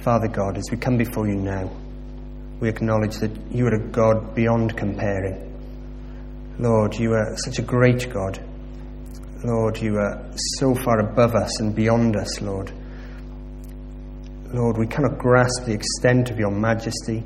Father God, as we come before you now, we acknowledge that you are a God beyond comparing. Lord, you are such a great God. Lord, you are so far above us and beyond us, Lord. Lord, we cannot grasp the extent of your majesty.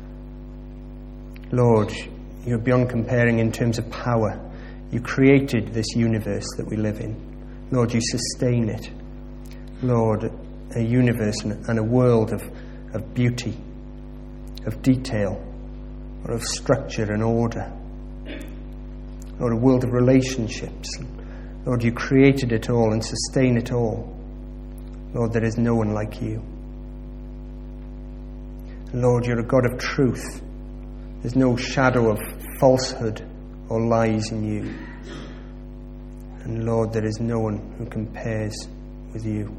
Lord, you are beyond comparing in terms of power. You created this universe that we live in. Lord, you sustain it. Lord, a universe and a world of beauty, of detail, or of structure and order. Lord, a world of relationships. Lord, you created it all and sustain it all. Lord, there is no one like you. Lord, you're a God of truth. There's no shadow of falsehood or lies in you. And Lord, there is no one who compares with you.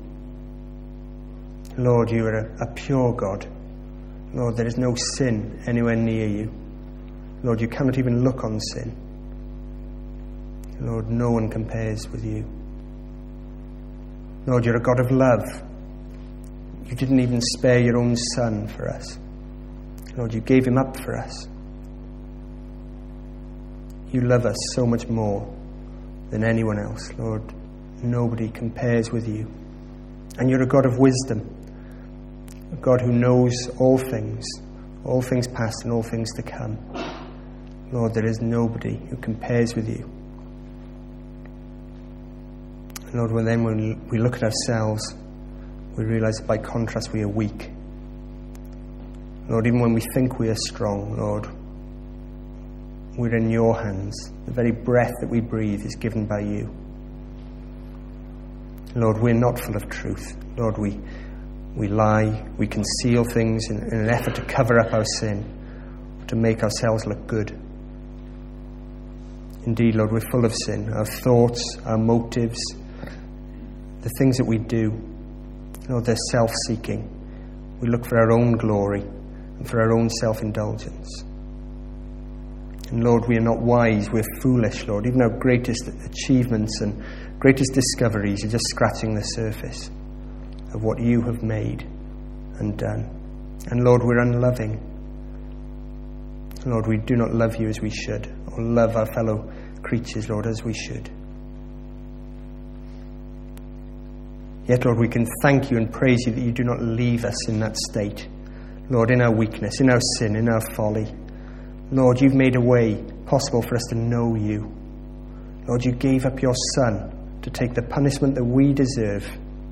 Lord, you are a pure God. Lord, there is no sin anywhere near you. Lord, you cannot even look on sin. Lord, no one compares with you. Lord, you're a God of love. You didn't even spare your own Son for us. Lord, you gave him up for us. You love us so much more than anyone else. Lord, nobody compares with you. And you're a God of wisdom, a God who knows all things past and all things to come. Lord, there is nobody who compares with you. Lord, when we look at ourselves, we realize that by contrast we are weak. Lord, even when we think we are strong, Lord, we're in your hands. The very breath that we breathe is given by you. Lord, we're not full of truth. Lord, we lie, we conceal things in an effort to cover up our sin, to make ourselves look good. Indeed, Lord, we're full of sin. Our thoughts, our motives, the things that we do, Lord, they're self-seeking. We look for our own glory and for our own self-indulgence. And Lord, we are not wise, we're foolish, Lord. Even our greatest achievements and greatest discoveries are just scratching the surface of what you have made and done. And Lord, we're unloving. Lord, we do not love you as we should, or love our fellow creatures, Lord, as we should. Yet, Lord, we can thank you and praise you that you do not leave us in that state. Lord, in our weakness, in our sin, in our folly. Lord, you've made a way possible for us to know you. Lord, you gave up your Son to take the punishment that we deserve.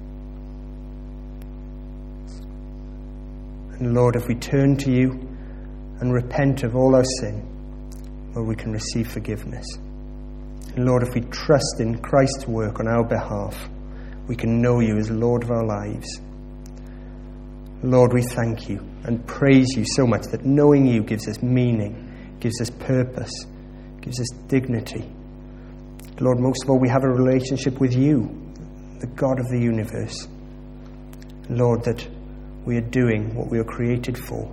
And Lord, if we turn to you and repent of all our sin, Lord, we can receive forgiveness. And Lord, if we trust in Christ's work on our behalf, we can know you as Lord of our lives. Lord, we thank you and praise you so much that knowing you gives us meaning, gives us purpose, gives us dignity. Lord, most of all, we have a relationship with you, the God of the universe. Lord, that we are doing what we were created for.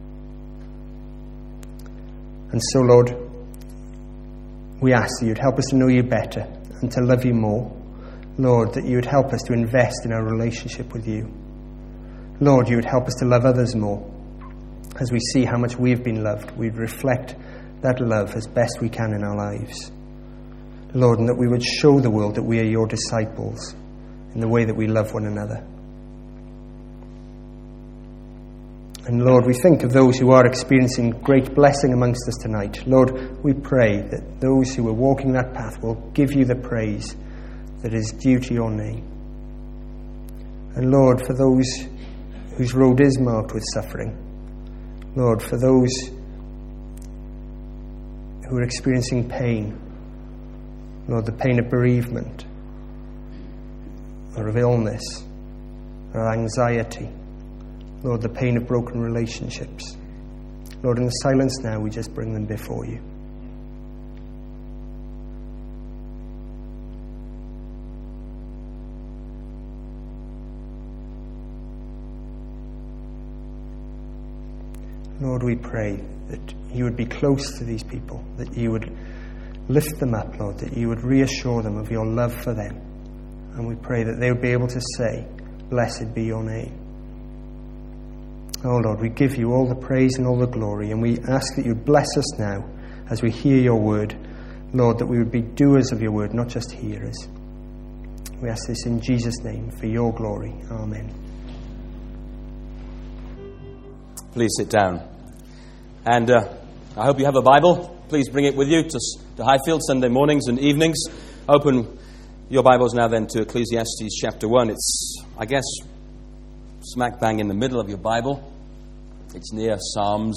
And so, Lord, we ask that you'd help us to know you better and to love you more. Lord, that you would help us to invest in our relationship with you. Lord, you would help us to love others more. As we see how much we've been loved, we'd reflect that love as best we can in our lives. Lord, and that we would show the world that we are your disciples in the way that we love one another. And Lord, we think of those who are experiencing great blessing amongst us tonight. Lord, we pray that those who are walking that path will give you the praise that is due to your name. And Lord, for those whose road is marked with suffering, Lord, for those who are experiencing pain, Lord, the pain of bereavement, or of illness, or anxiety, Lord, the pain of broken relationships, Lord, in the silence now, we just bring them before you. Lord, we pray that you would be close to these people, that you would lift them up, Lord, that you would reassure them of your love for them. And we pray that they would be able to say, blessed be your name. Oh Lord, we give you all the praise and all the glory, and we ask that you bless us now as we hear your word. Lord, that we would be doers of your word, not just hearers. We ask this in Jesus' name for your glory. Amen. Please sit down. And I hope you have a Bible. Please bring it with you to Highfield Sunday mornings and evenings. Open your Bibles now then to Ecclesiastes chapter 1. It's, I guess, smack bang in the middle of your Bible. It's near Psalms.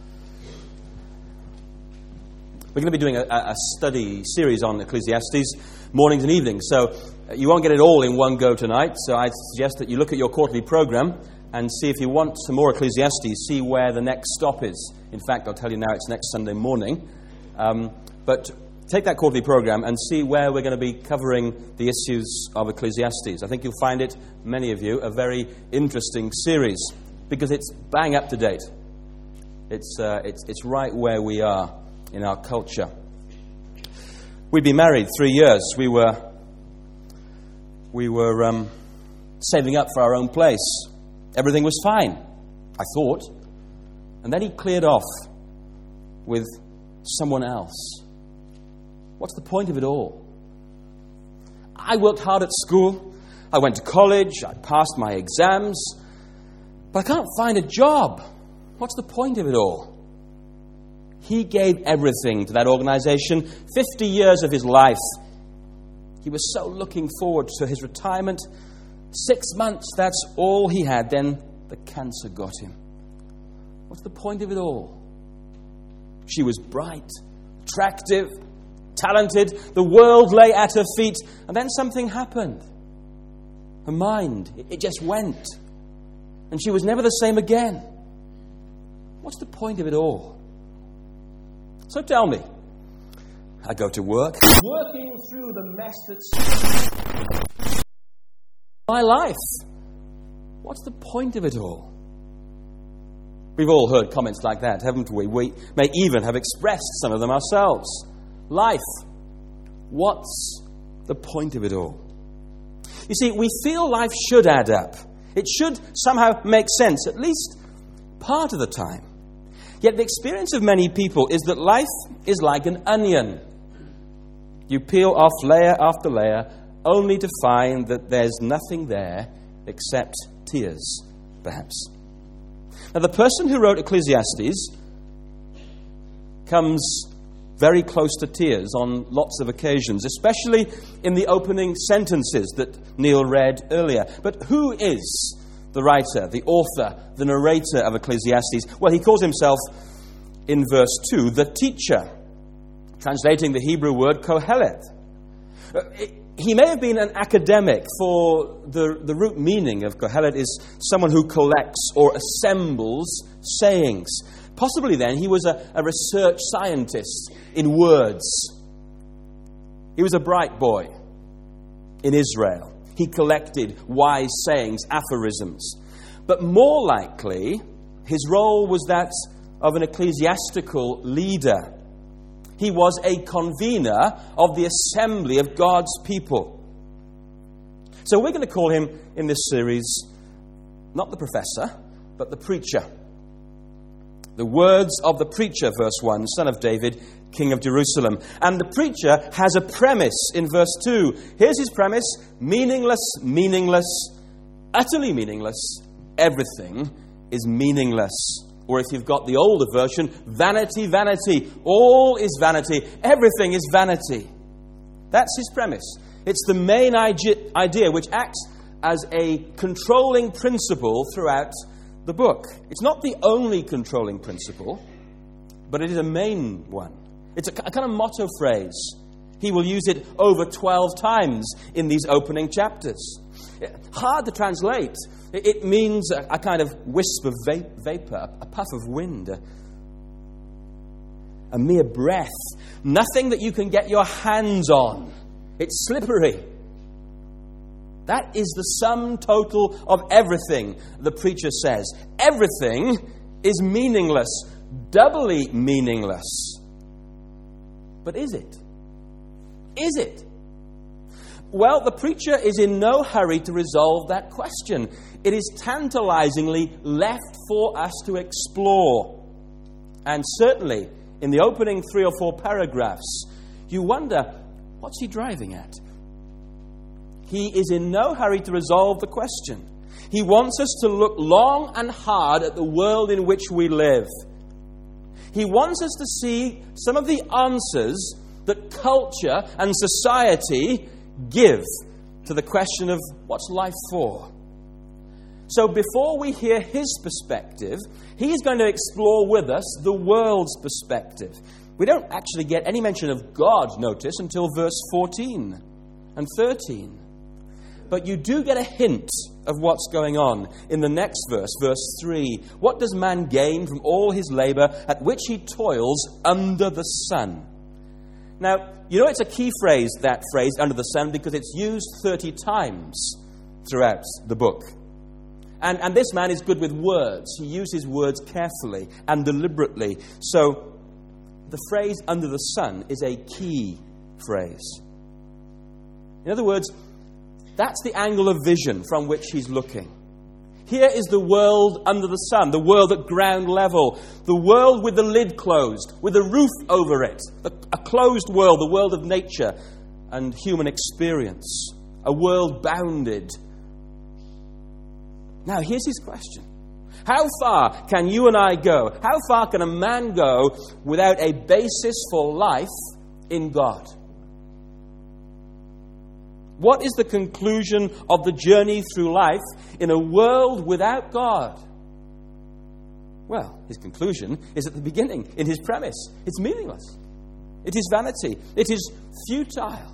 We're going to be doing a study series on Ecclesiastes, mornings and evenings. So you won't get it all in one go tonight. So I suggest that you look at your quarterly program and see if you want some more Ecclesiastes, see where the next stop is. In fact, I'll tell you now it's next Sunday morning. But take that quarterly program and see where we're going to be covering the issues of Ecclesiastes. I think you'll find it, many of you, a very interesting series because it's bang up to date. It's right where we are in our culture. We'd been married 3 years. We were saving up for our own place. Everything was fine, I thought. And then he cleared off with someone else. What's the point of it all? I worked hard at school. I went to college. I passed my exams. But I can't find a job. What's the point of it all? He gave everything to that organization, 50 years of his life. He was so looking forward to his retirement. 6 months, that's all he had. Then the cancer got him. What's the point of it all? She was bright, attractive, talented. The world lay at her feet. And then something happened. Her mind, it just went. And she was never the same again. What's the point of it all? So tell me. I go to work, working through the mess that's my life. What's the point of it all? We've all heard comments like that, haven't we? We may even have expressed some of them ourselves. Life. What's the point of it all? You see, we feel life should add up. It should somehow make sense, at least part of the time. Yet the experience of many people is that life is like an onion. You peel off layer after layer, only to find that there's nothing there except tears, perhaps. Now, the person who wrote Ecclesiastes comes very close to tears on lots of occasions, especially in the opening sentences that Neil read earlier. But who is the writer, the author, the narrator of Ecclesiastes? Well, he calls himself, in verse 2, the teacher, translating the Hebrew word Kohelet. He may have been an academic, for the root meaning of Kohelet is someone who collects or assembles sayings. Possibly then he was a research scientist in words. He was a bright boy in Israel. He collected wise sayings, aphorisms. But more likely, his role was that of an ecclesiastical leader. He was a convener of the assembly of God's people. So we're going to call him in this series, not the professor, but the preacher. The words of the preacher, verse 1, son of David, king of Jerusalem. And the preacher has a premise in verse 2. Here's his premise: meaningless, meaningless, utterly meaningless. Everything is meaningless. Or if you've got the older version, vanity, vanity. All is vanity. Everything is vanity. That's his premise. It's the main idea which acts as a controlling principle throughout the book. It's not the only controlling principle, but it is a main one. It's a kind of motto phrase. He will use it over 12 times in these opening chapters. Hard to translate. It means a kind of wisp of vapor, a puff of wind, a mere breath. Nothing that you can get your hands on. It's slippery. That is the sum total of everything, the preacher says. Everything is meaningless, doubly meaningless. But is it? Is it? Well, the preacher is in no hurry to resolve that question. It is tantalizingly left for us to explore. And certainly, in the opening 3 or 4 paragraphs, you wonder, what's he driving at? He is in no hurry to resolve the question. He wants us to look long and hard at the world in which we live. He wants us to see some of the answers that culture and society give to the question of what's life for. So before we hear his perspective, he's going to explore with us the world's perspective. We don't actually get any mention of God, notice, until verse 14 and 13. But you do get a hint of what's going on in the next verse, verse 3. What does man gain from all his labor at which he toils under the sun? Now, you know it's a key phrase, that phrase, under the sun, because it's used 30 times throughout the book. And this man is good with words. He uses words carefully and deliberately. So the phrase under the sun is a key phrase. In other words, that's the angle of vision from which he's looking. Here is the world under the sun, the world at ground level, the world with the lid closed, with a roof over it, a closed world, the world of nature and human experience, a world bounded. Now, here's his question. How far can you and I go? How far can a man go without a basis for life in God? What is the conclusion of the journey through life in a world without God? Well, his conclusion is at the beginning, in his premise. It's meaningless. It is vanity. It is futile.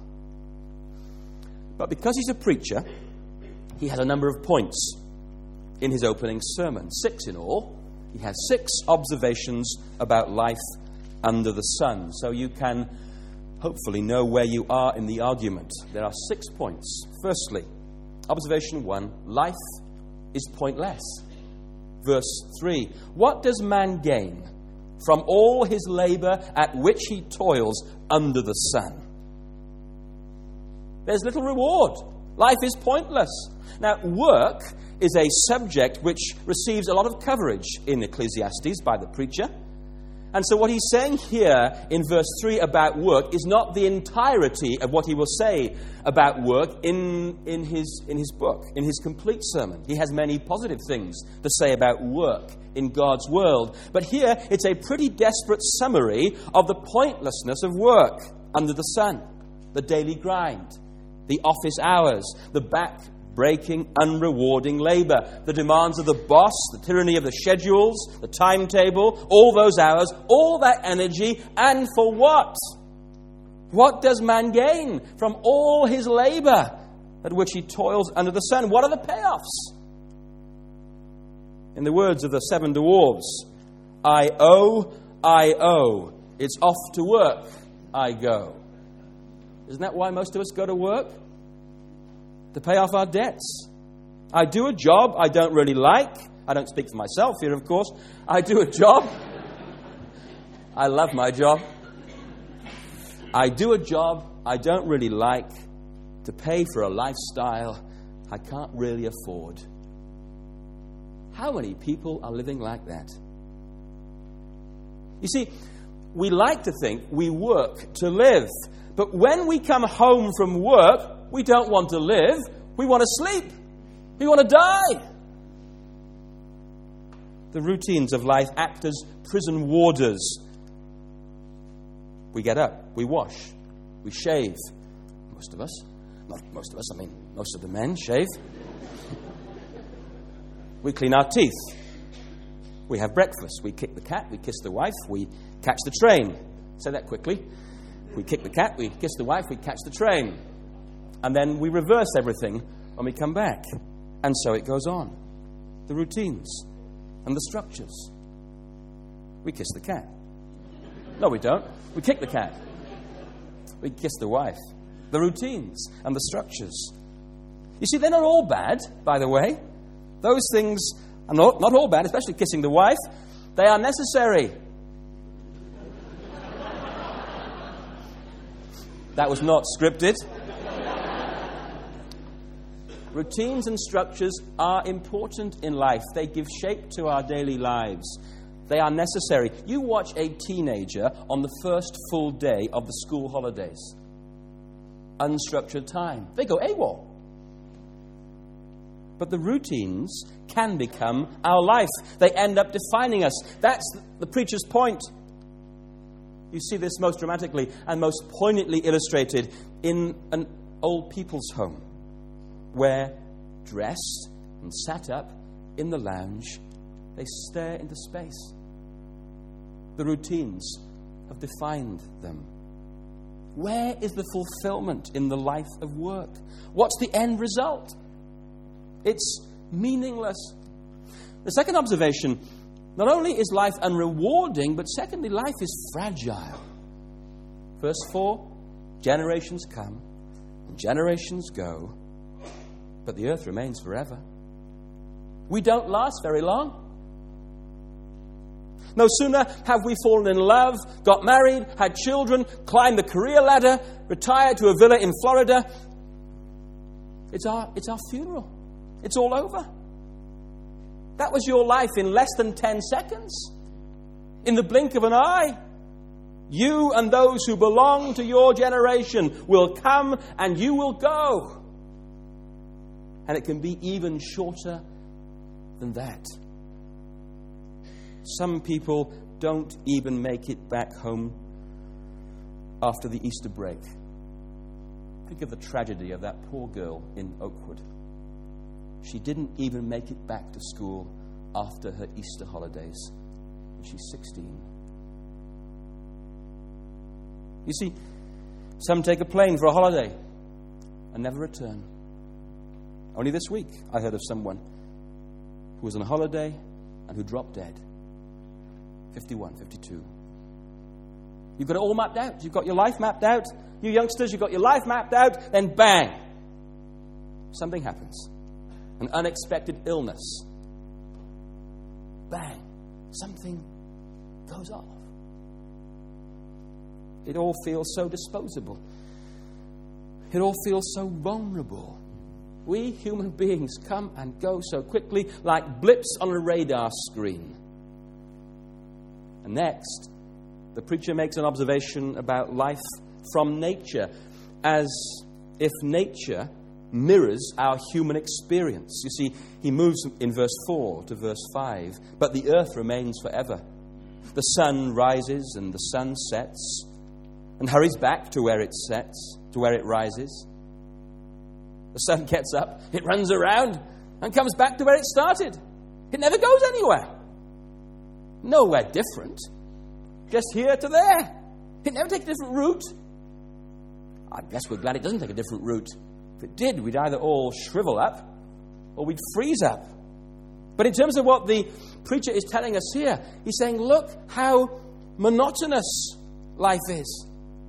But because he's a preacher, he has a number of points in his opening sermon. 6 in all. He has 6 observations about life under the sun. So you can hopefully know where you are in the argument. There are 6 points. Firstly, observation 1, life is pointless. Verse 3, what does man gain from all his labor at which he toils under the sun? There's little reward. Life is pointless. Now, work is a subject which receives a lot of coverage in Ecclesiastes by the preacher. And so what he's saying here in verse 3 about work is not the entirety of what he will say about work in his book, in his complete sermon. He has many positive things to say about work in God's world. But here it's a pretty desperate summary of the pointlessness of work under the sun, the daily grind, the office hours, the back-breaking, unrewarding labor, the demands of the boss, the tyranny of the schedules, the timetable, all those hours, all that energy, and for what? What does man gain from all his labor at which he toils under the sun? What are the payoffs? In the words of the 7 dwarves, I owe, it's off to work, I go. Isn't that why most of us go to work? To pay off our debts. I do a job I don't really like. I don't speak for myself here, of course. I do a job. I love my job. I do a job I don't really like to pay for a lifestyle I can't really afford. How many people are living like that? You see, we like to think we work to live. But when we come home from work, we don't want to live. We want to sleep. We want to die. The routines of life act as prison warders. We get up, we wash, we shave. Most of us. Not most of us, I mean most of the men shave. We clean our teeth. We have breakfast. We kick the cat, we kiss the wife, we catch the train. Say that quickly. We kick the cat, we kiss the wife, we catch the train. And then we reverse everything when we come back. And so it goes on. The routines and the structures. We kiss the cat. No, we don't. We kick the cat. We kiss the wife. The routines and the structures. You see, they're not all bad, by the way. Those things are not all bad, especially kissing the wife. They are necessary. That was not scripted. Routines and structures are important in life. They give shape to our daily lives. They are necessary. You watch a teenager on the first full day of the school holidays. Unstructured time. They go AWOL. But the routines can become our life. They end up defining us. That's the preacher's point. You see this most dramatically and most poignantly illustrated in an old people's home, where, dressed and sat up in the lounge, they stare into space. The routines have defined them. Where is the fulfillment in the life of work? What's the end result? It's meaningless. The second observation, not only is life unrewarding, but secondly, life is fragile. Verse 4, generations come and generations go, but the earth remains forever. We don't last very long. No sooner have we fallen in love, got married, had children, climbed the career ladder, retired to a villa in Florida. It's our funeral. It's all over. That was your life in less than 10 seconds. In the blink of an eye. You and those who belong to your generation will come and you will go. And it can be even shorter than that. Some people don't even make it back home after the Easter break. Think of the tragedy of that poor girl in Oakwood. She didn't even make it back to school after her Easter holidays. And she's 16. You see, some take a plane for a holiday and never return. Only this week I heard of someone who was on a holiday and who dropped dead. 51, 52. You've got it all mapped out. You've got your life mapped out. You youngsters, you've got your life mapped out. Then bang! Something happens. An unexpected illness. Bang! Something goes off. It all feels so disposable. It all feels so vulnerable. We human beings come and go so quickly, like blips on a radar screen. And next, the preacher makes an observation about life from nature, as if nature mirrors our human experience. You see, he moves in verse 4 to verse 5. But the earth remains forever. The sun rises and the sun sets and hurries back to where it sets, to where it rises. The sun gets up, it runs around and comes back to where it started. It never goes anywhere. Nowhere different. Just here to there. It never takes a different route. I guess we're glad it doesn't take a different route. If it did, we'd either all shrivel up or we'd freeze up. But in terms of what the preacher is telling us here, he's saying, look how monotonous life is.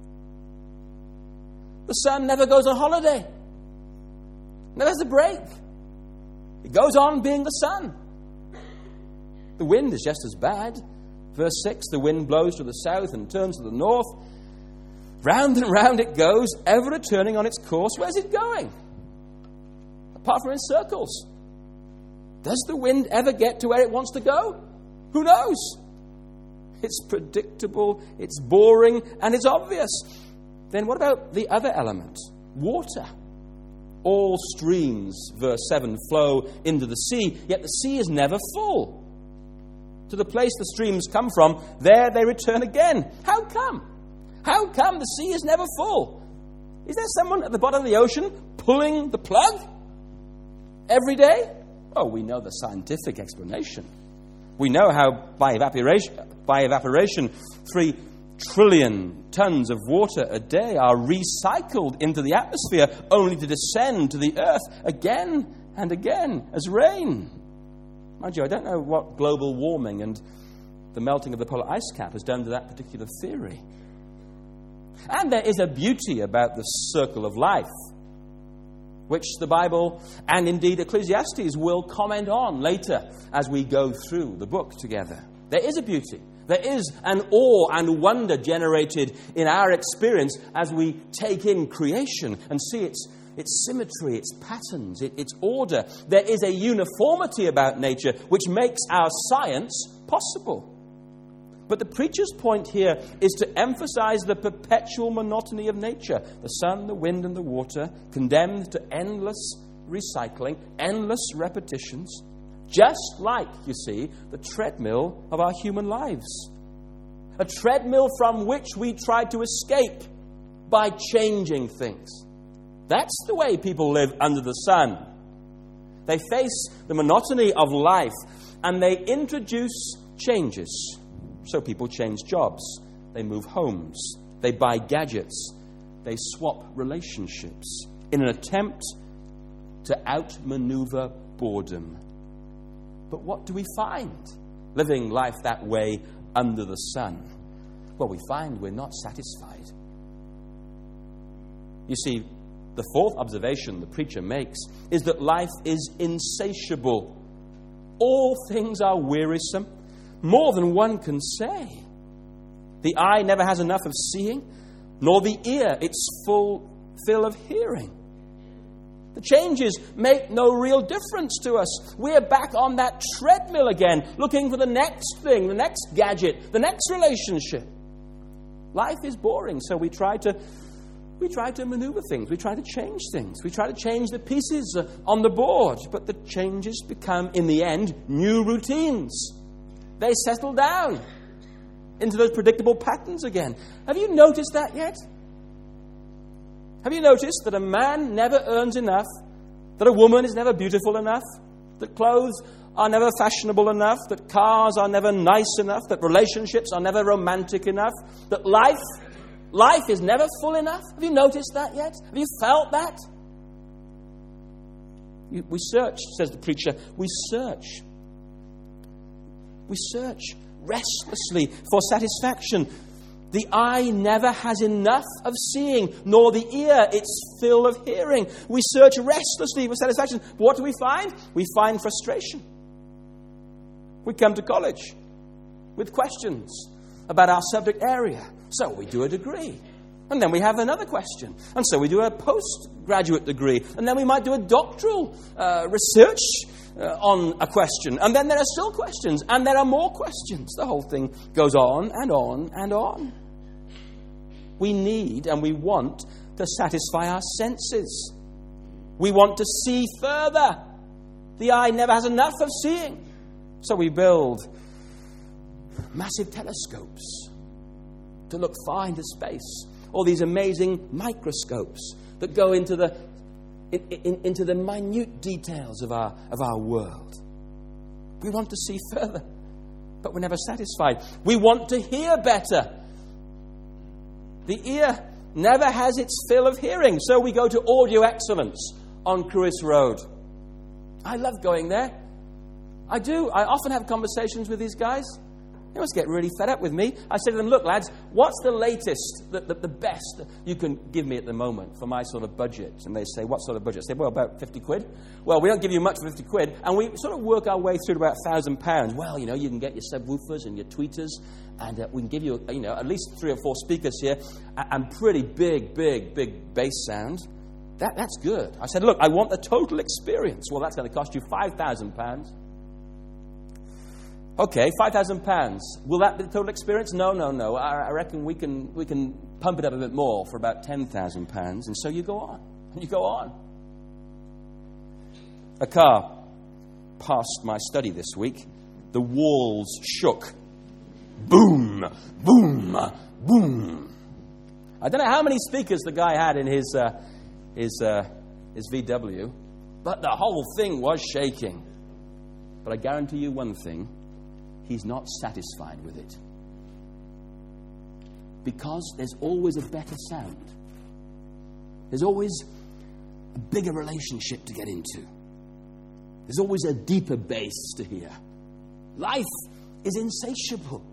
The sun never goes on holiday. Never has a break. It goes on being the sun. The wind is just as bad. Verse 6, the wind blows to the south and turns to the north. Round and round it goes, ever returning on its course. Where's it going? Apart from in circles. Does the wind ever get to where it wants to go? Who knows? It's predictable, it's boring, and it's obvious. Then what about the other element? Water. All streams, verse 7, flow into the sea, yet the sea is never full. To the place the streams come from, there they return again. How come? How come the sea is never full? Is there someone at the bottom of the ocean pulling the plug every day? Oh, we know the scientific explanation. We know how by evaporation 3 trillion tons of water a day are recycled into the atmosphere, only to descend to the earth again and again as rain. Mind you, I don't know what global warming and the melting of the polar ice cap has done to that particular theory. And there is a beauty about the circle of life, which the Bible and indeed Ecclesiastes will comment on later as we go through the book together. There is a beauty. There is an awe and wonder generated in our experience as we take in creation and see its its symmetry, its patterns, its order. There is a uniformity about nature which makes our science possible. But the preacher's point here is to emphasize the perpetual monotony of nature. The sun, the wind, and the water, condemned to endless recycling, endless repetitions, just like, you see, the treadmill of our human lives. A treadmill from which we try to escape by changing things. That's the way people live under the sun. They face the monotony of life and they introduce changes. So people change jobs, they move homes, they buy gadgets, they swap relationships in an attempt to outmaneuver boredom. But what do we find living life that way under the sun? Well, we find we're not satisfied. You see, the fourth observation the preacher makes is that life is insatiable. All things are wearisome, more than one can say. The eye never has enough of seeing, nor the ear its full fill of hearing. The changes make no real difference to us. We're back on that treadmill again, looking for the next thing, the next gadget, the next relationship. Life is boring, so we try to maneuver things. We try to change things. We try to change the pieces on the board. But the changes become, in the end, new routines. They settle down into those predictable patterns again. Have you noticed that yet? Have you noticed that a man never earns enough, that a woman is never beautiful enough, that clothes are never fashionable enough, that cars are never nice enough, that relationships are never romantic enough, that life is never full enough? Have you noticed that yet? Have you felt that? We search, says the preacher, we search. We search restlessly for satisfaction. The eye never has enough of seeing, nor the ear its fill of hearing. We search restlessly for satisfaction. But what do we find? We find frustration. We come to college with questions about our subject area. So we do a degree. And then we have another question. And so we do a postgraduate degree. And then we might do a doctoral research on a question. And then there are still questions. And there are more questions. The whole thing goes on and on and on. We need and we want to satisfy our senses. We want to see further. The eye never has enough of seeing. So we build massive telescopes to look far into space. Or these amazing microscopes that go into the minute details of our world. We want to see further, but we're never satisfied. We want to hear better. The ear never has its fill of hearing, so we go to Audio Excellence on Crewis Road. I love going there. I do. I often have conversations with these guys. They must get really fed up with me. I say to them, look, lads, what's the latest, the best you can give me at the moment for my sort of budget? And they say, what sort of budget? I say, well, about 50 quid. Well, we don't give you much for 50 quid. And we sort of work our way through to about £1,000. Well, you can get your subwoofers and your tweeters. And we can give you, at least 3 or 4 speakers here. And pretty big bass sound. That's good. I said, look, I want the total experience. Well, that's going to cost you £5,000. Okay, £5,000. Will that be the total experience? No. I reckon we can pump it up a bit more for about £10,000. And so you go on. And you go on. A car passed my study this week. The walls shook. Boom, boom, boom. I don't know how many speakers the guy had in his VW, but the whole thing was shaking. But I guarantee you one thing. He's not satisfied with it. Because there's always a better sound. There's always a bigger relationship to get into. There's always a deeper bass to hear. Life is insatiable.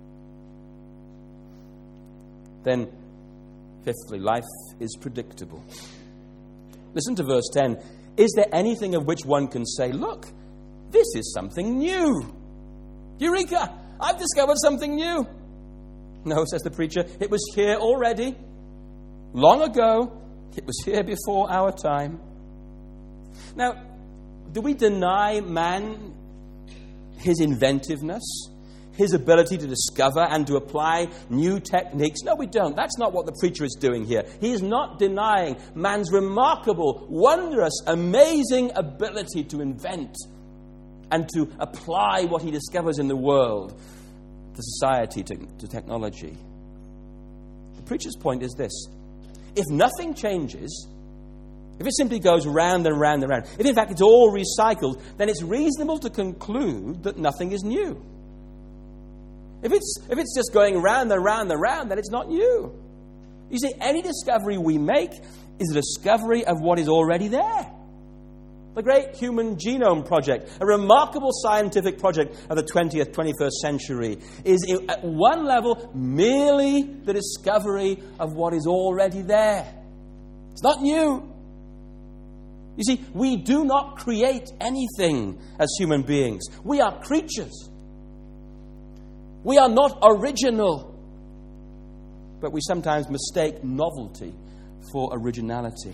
Then, fifthly, life is predictable. Listen to verse 10. Is there anything of which one can say, look, this is something new? Eureka! I've discovered something new. No, says the preacher, it was here already, long ago, It was here before our time. Now, do we deny man his inventiveness, his ability to discover and to apply new techniques? No, we don't. That's not what the preacher is doing here. He is not denying man's remarkable, wondrous, amazing ability to invent and to apply what he discovers in the world to society, to technology. The preacher's point is this: if nothing changes, if it simply goes round and round and round, if in fact it's all recycled, then it's reasonable to conclude that nothing is new. If it's just going round and round and round, then it's not new. You see, any discovery we make is a discovery of what is already there. The Great Human Genome Project, a remarkable scientific project of the 20th, 21st century, is at one level merely the discovery of what is already there. It's not new. You see, we do not create anything as human beings. We are creatures. We are not original. But we sometimes mistake novelty for originality.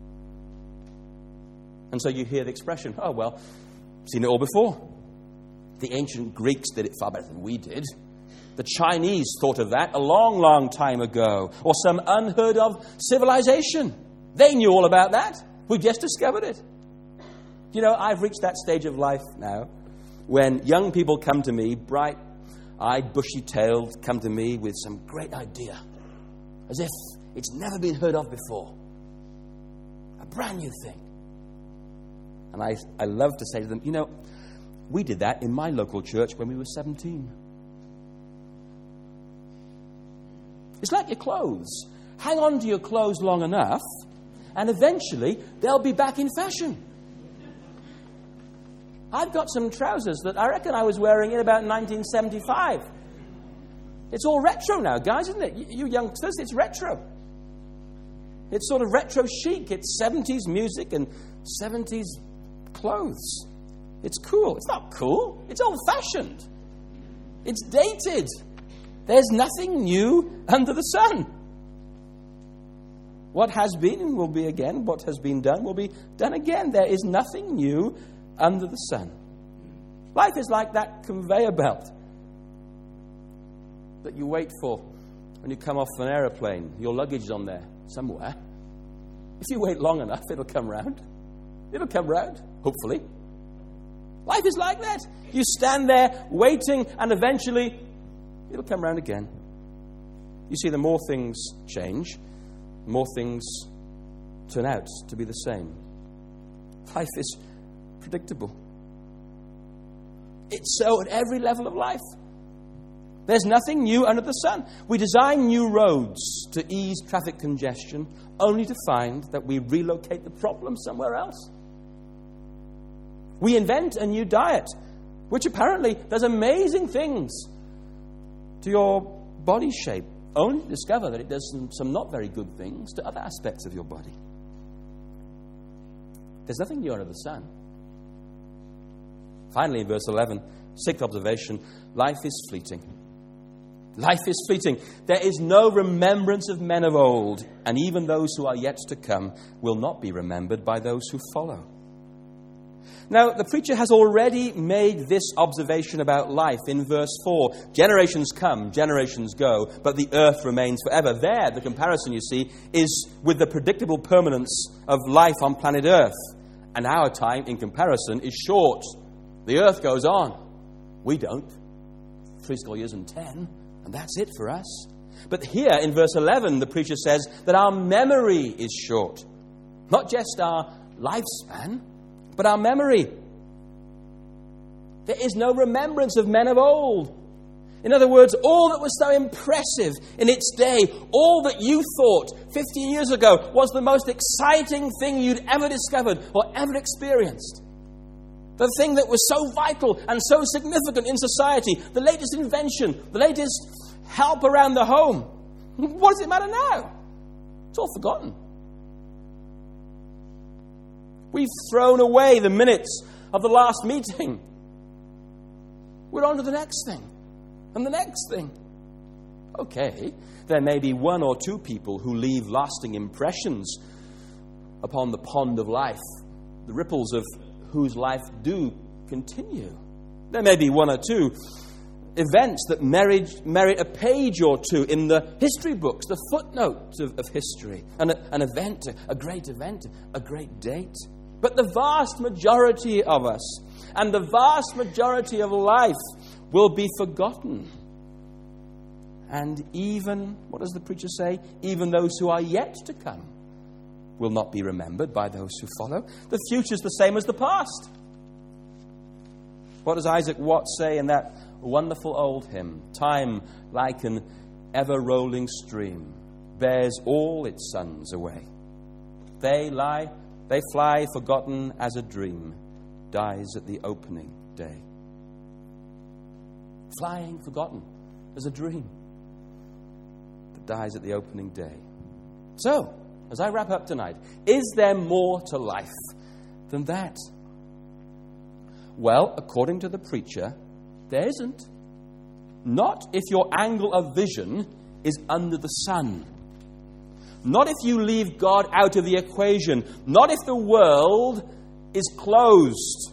And so you hear the expression, oh, well, seen it all before. The ancient Greeks did it far better than we did. The Chinese thought of that a long, long time ago. Or some unheard of civilization. They knew all about that. We just discovered it. You know, I've reached that stage of life now when young people come to me, bright-eyed, bushy-tailed, come to me with some great idea. As if it's never been heard of before. A brand new thing. And I love to say to them, you know, we did that in my local church when we were 17. It's like your clothes. Hang on to your clothes long enough, and eventually they'll be back in fashion. I've got some trousers that I reckon I was wearing in about 1975. It's all retro now, guys, isn't it? You youngsters, it's retro. It's sort of retro chic. It's 70s music and 70s clothes. It's cool. It's not cool. It's old-fashioned. It's dated. There's nothing new under the sun. What has been will be again. What has been done will be done again. There is nothing new under the sun. Life is like that conveyor belt that you wait for when you come off an aeroplane. Your luggage is on there somewhere. If you wait long enough, it'll come round. It'll come round, hopefully. Life is like that. You stand there waiting, and eventually it'll come round again. You see, the more things change, the more things turn out to be the same. Life is predictable. It's so at every level of life. There's nothing new under the sun. We design new roads to ease traffic congestion, only to find that we relocate the problem somewhere else. We invent a new diet, which apparently does amazing things to your body shape, only to discover that it does some not very good things to other aspects of your body. There's nothing new under the sun. Finally, in verse 11, sixth observation, life is fleeting. Life is fleeting. There is no remembrance of men of old, and even those who are yet to come will not be remembered by those who follow. Now, the preacher has already made this observation about life in verse 4. Generations come, generations go, but the earth remains forever. There, the comparison, you see, is with the predictable permanence of life on planet Earth. And our time, in comparison, is short. The earth goes on. We don't. 3 score years and 10, and that's it for us. But here, in verse 11, the preacher says that our memory is short. Not just our lifespan, but our memory. There is no remembrance of men of old. In other words, all that was so impressive in its day, all that you thought 50 years ago was the most exciting thing you'd ever discovered or ever experienced. The thing that was so vital and so significant in society, the latest invention, the latest help around the home. What does it matter now? It's all forgotten. We've thrown away the minutes of the last meeting. We're on to the next thing. And the next thing. Okay, there may be 1 or 2 people who leave lasting impressions upon the pond of life, the ripples of whose life do continue. There may be one or two events that merit a page or two in the history books, the footnotes of history. An event, a great date. But the vast majority of us and the vast majority of life will be forgotten. And even, what does the preacher say? Even those who are yet to come will not be remembered by those who follow. The future is the same as the past. What does Isaac Watts say in that wonderful old hymn? Time, like an ever-rolling stream, bears all its sons away. They fly forgotten as a dream, dies at the opening day. Flying forgotten as a dream that dies at the opening day. So, as I wrap up tonight, is there more to life than that? Well, according to the preacher, there isn't. Not if your angle of vision is under the sun. Not if you leave God out of the equation. Not if the world is closed.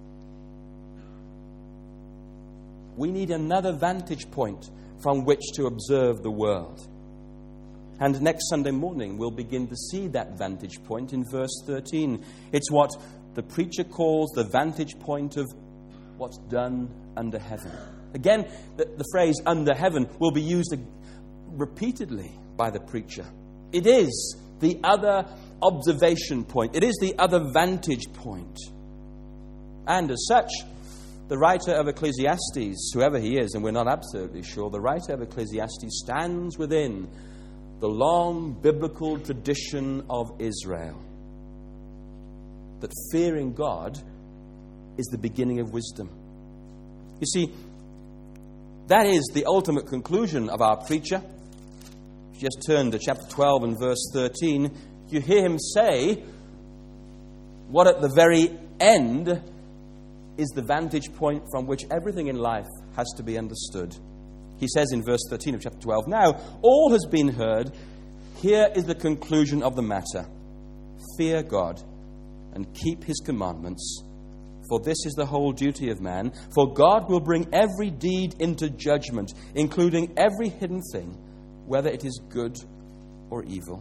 We need another vantage point from which to observe the world. And next Sunday morning, we'll begin to see that vantage point in verse 13. It's what the preacher calls the vantage point of what's done under heaven. Again, the phrase under heaven will be used repeatedly by the preacher. It is the other observation point. It is the other vantage point. And as such, the writer of Ecclesiastes, whoever he is, and we're not absolutely sure, the writer of Ecclesiastes stands within the long biblical tradition of Israel, that fearing God is the beginning of wisdom. You see, that is the ultimate conclusion of our preacher. If you just turn to chapter 12 and verse 13, you hear him say what at the very end is the vantage point from which everything in life has to be understood. He says in verse 13 of chapter 12, "Now all has been heard. Here is the conclusion of the matter. Fear God and keep his commandments, for this is the whole duty of man. For God will bring every deed into judgment, including every hidden thing, whether it is good or evil."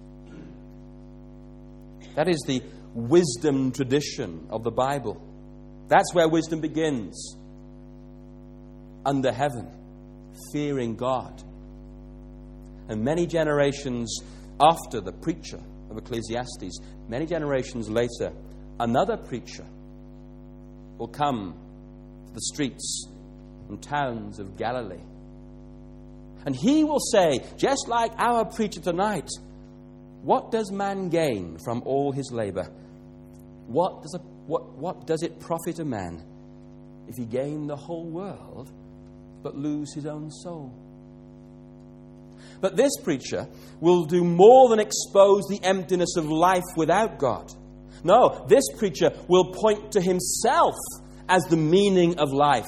That is the wisdom tradition of the Bible. That's where wisdom begins. Under heaven, fearing God. And many generations after the preacher of Ecclesiastes, many generations later, another preacher will come to the streets and towns of Galilee. And he will say, just like our preacher tonight, what does man gain from all his labor? What does it profit a man if he gain the whole world but lose his own soul? But this preacher will do more than expose the emptiness of life without God. No, this preacher will point to himself as the meaning of life.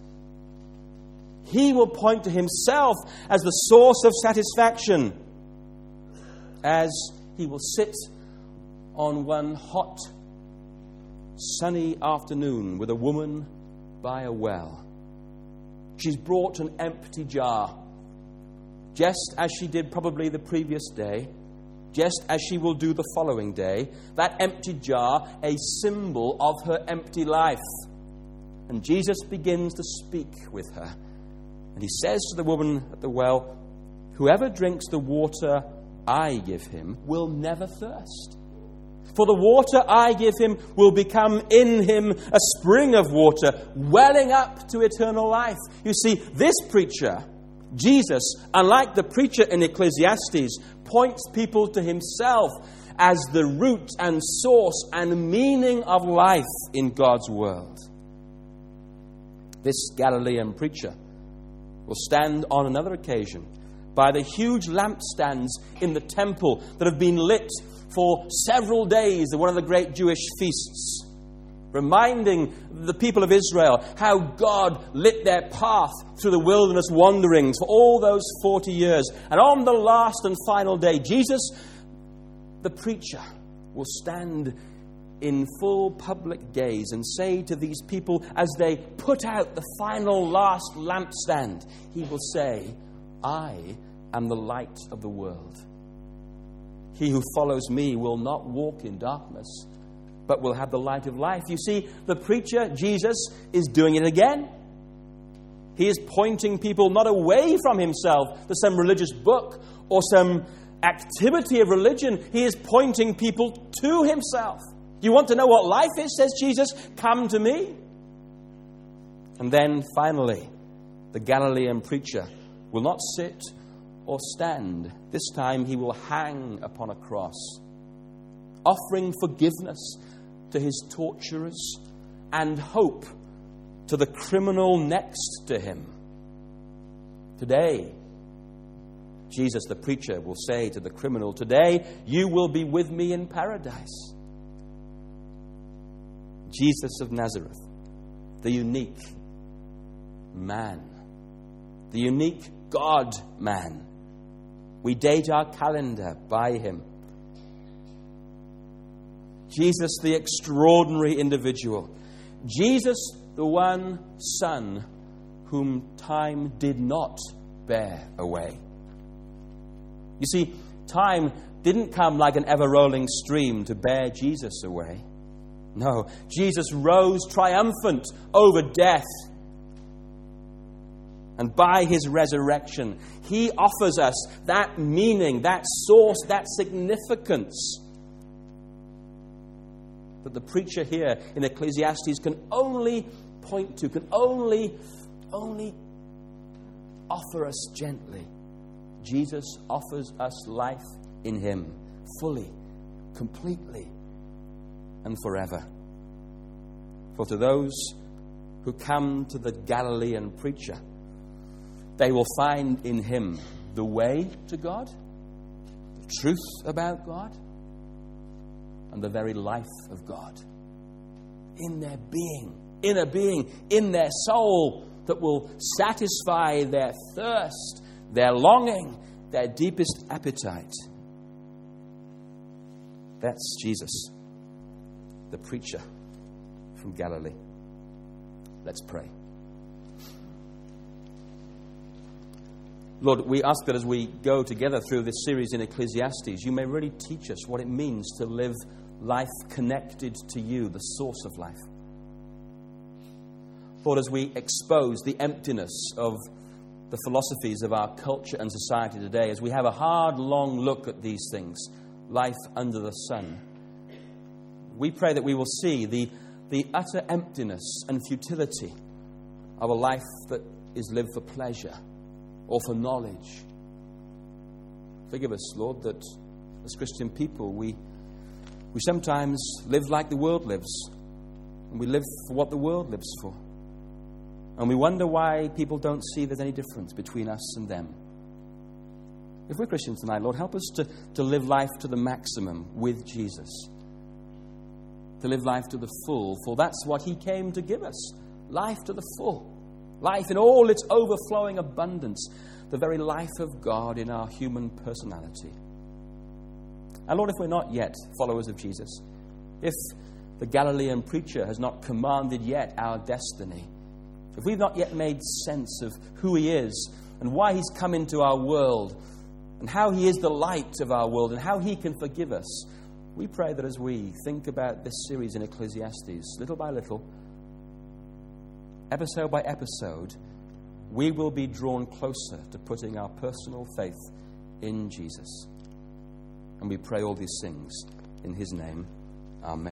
He will point to himself as the source of satisfaction, as he will sit on one hot, sunny afternoon with a woman by a well. She's brought an empty jar, just as she did probably the previous day, just as she will do the following day. That empty jar, a symbol of her empty life. And Jesus begins to speak with her. And he says to the woman at the well, "Whoever drinks the water I give him will never thirst. For the water I give him will become in him a spring of water, welling up to eternal life." You see, this preacher, Jesus, unlike the preacher in Ecclesiastes, points people to himself as the root and source and meaning of life in God's world. This Galilean preacher will stand on another occasion by the huge lampstands in the temple that have been lit for several days at one of the great Jewish feasts, reminding the people of Israel how God lit their path through the wilderness wanderings for all those 40 years. And on the last and final day, Jesus, the preacher, will stand in full public gaze and say to these people as they put out the final last lampstand, he will say, I am the light of the world. He who follows me will not walk in darkness, but will have the light of life. You see, the preacher, Jesus, is doing it again. He is pointing people not away from himself to some religious book or some activity of religion. He is pointing people to himself. You want to know what life is, says Jesus? Come to me. And then finally, the Galilean preacher will not sit or stand. This time he will hang upon a cross, offering forgiveness to his torturers and hope to the criminal next to him. Today, Jesus the preacher will say to the criminal, today you will be with me in paradise. Jesus of Nazareth, the unique man, the unique God-man. We date our calendar by him. Jesus, the extraordinary individual. Jesus, the one Son whom time did not bear away. You see, time didn't come like an ever-rolling stream to bear Jesus away. No, Jesus rose triumphant over death. And by his resurrection, he offers us that meaning, that source, that significance that the preacher here in Ecclesiastes can only point to, can only offer us gently. Jesus offers us life in him, fully, completely, and forever. For to those who come to the Galilean preacher, they will find in him the way to God, the truth about God, and the very life of God. In their being, inner being, in their soul, that will satisfy their thirst, their longing, their deepest appetite. That's Jesus, the preacher from Galilee. Let's pray. Lord, we ask that as we go together through this series in Ecclesiastes, you may really teach us what it means to live life connected to you, the source of life. Lord, as we expose the emptiness of the philosophies of our culture and society today, as we have a hard, long look at these things, life under the sun, we pray that we will see the utter emptiness and futility of a life that is lived for pleasure or for knowledge. Forgive us, Lord, that as Christian people we sometimes live like the world lives, and we live for what the world lives for. And we wonder why people don't see there's any difference between us and them. If we're Christians tonight, Lord, help us to live life to the maximum with Jesus. To live life to the full, for that's what he came to give us. Life to the full. Life in all its overflowing abundance. The very life of God in our human personality. And Lord, if we're not yet followers of Jesus, if the Galilean preacher has not commanded yet our destiny, if we've not yet made sense of who he is and why he's come into our world and how he is the light of our world and how he can forgive us, we pray that as we think about this series in Ecclesiastes, little by little, episode by episode, we will be drawn closer to putting our personal faith in Jesus. And we pray all these things in his name. Amen.